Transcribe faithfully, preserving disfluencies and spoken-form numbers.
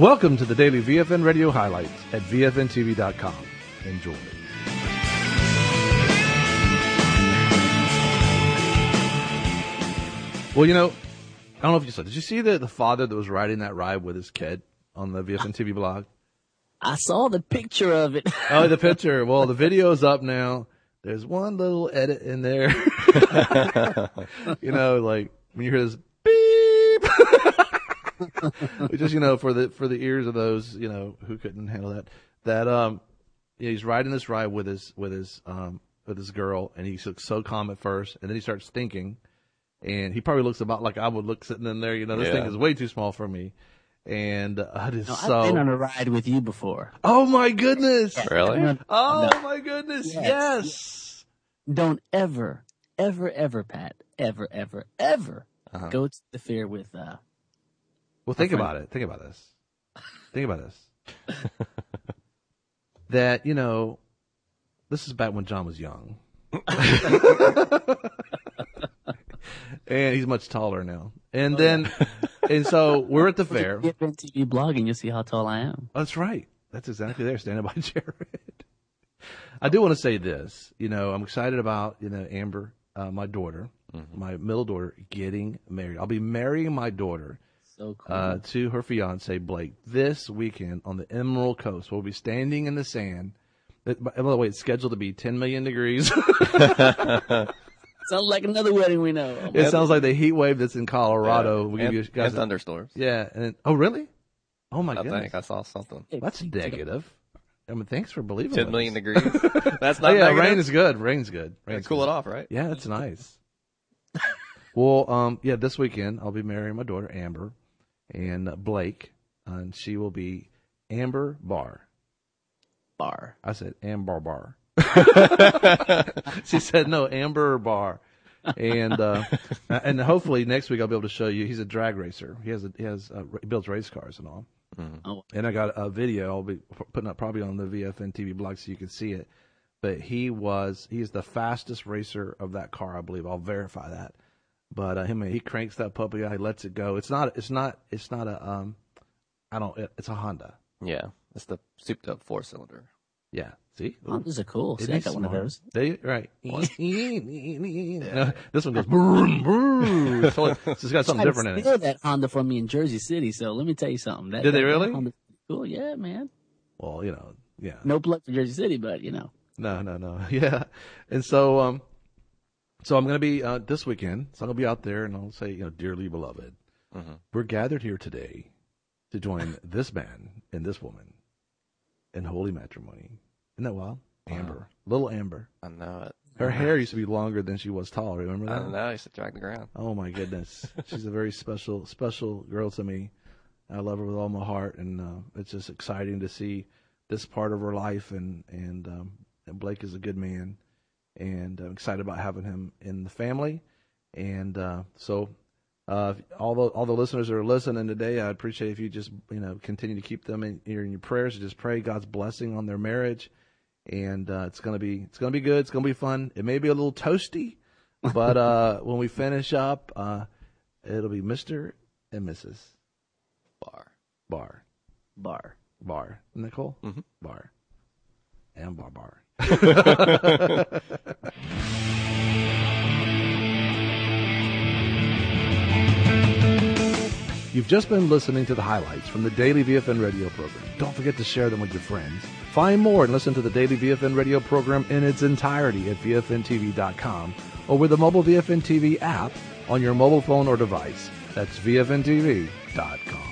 Welcome to the daily V F N Radio highlights at V F N T V dot com. Enjoy. Well, you know, I don't know if you saw. Did you see the the father that was riding that ride with his kid on the V F N T V blog? I saw the picture of it. Oh, the picture. Well, the video's up now. There's one little edit in there. You know, like when you hear this beep. Just, you know, for the for the ears of those, you know, who couldn't handle that. That um yeah, he's riding this ride with his with his um with his girl, and he looks so calm at first, and then he starts thinking, and he probably looks about like I would look sitting in there, you know, this Yeah. thing is way too small for me. And uh, I just No, so I've been on a ride with you before. Oh my goodness. Really? No, Oh no. my goodness. Yes. Yes. Don't ever, ever, ever, Pat, ever, ever, ever Uh-huh. go to the fair with, uh, Well, think friend. about it. Think about this. Think about this. That, you know, this is back when John was young. And he's much taller now. And then, and so we're at the fair. V F N T V blog and you'll see how tall I am. That's right. That's exactly there, standing by Jared. I do want to say this. You know, I'm excited about, you know, Amber, uh, my daughter, Mm-hmm. my middle daughter, getting married. I'll be marrying my daughter So cool. uh, to her fiance, Blake, this weekend on the Emerald Coast. We'll be standing in the sand. It- By the way, it's scheduled to be ten million degrees. Sounds like another wedding we know. It sounds like the heat wave that's in Colorado. We'll give and, you guys and thunderstorms. Yeah. And, oh, really? Oh, my I goodness. think I saw something. That's negative. I mean, thanks for believing Ten with million us. degrees. That's Oh, not yeah, negative. rain is good. Rain's good. Gotta Rain's cool good. it off, right? Yeah, that's nice. Well, um, yeah, this weekend I'll be marrying my daughter, Amber, and uh, Blake, and she will be Amber Barr. Bar. I said Amber Bar. She said no, Amber Bar, and uh, and hopefully next week I'll be able to show you. He's a drag racer. He has a, he has uh, he builds race cars and all. Oh, And I got a video I'll be putting up probably on the V F N T V blog so you can see it. But he was he is the fastest racer of that car, I believe. I'll verify that. But uh, him he cranks that puppy out, he lets it go. It's not it's not it's not a um I don't it, it's a Honda. Yeah, it's the souped up four cylinder. Yeah. See? Hondas are cool. It See, I is got one of smart. those. They right. No, this one goes boom, boom. So it's it's got something Tried to different in it. steal that Honda from me in Jersey City. So let me tell you something. That, Did they that really? Honda's cool. Yeah, man. Well, you know, yeah. No plug for Jersey City, but you know. No, no, no. Yeah. And so, um, so I'm going to be, uh, this weekend, so I'm going to be out there and I'll say, you know, dearly beloved, Mm-hmm. we're gathered here today to join this man and this woman in holy matrimony. Isn't that wild? Amber. Little Amber. I know it. Her hair used to be longer than she was tall. Remember I that? don't know. I used to drag the ground. Oh my goodness. She's a very special, special girl to me. I love her with all my heart. And, uh, it's just exciting to see this part of her life and, and, um, and Blake is a good man, and I'm excited about having him in the family. And uh, so, uh, all the all the listeners that are listening today, I'd appreciate if you just you know continue to keep them in, in your prayers. Just pray God's blessing on their marriage, and uh, it's gonna be it's gonna be good. It's gonna be fun. It may be a little toasty, but uh, when we finish up, uh, it'll be Mister and Missus Bar. Barr. Bar. Barr. Isn't that cool? Mhm. Barr. And Bar Bar. You've just been listening to the highlights from the Daily V F N radio program. Don't forget to share them with your friends. Find more and listen to the Daily V F N radio program in its entirety at V F N T V dot com or with the mobile V F N T V app on your mobile phone or device. That's V F N T V dot com.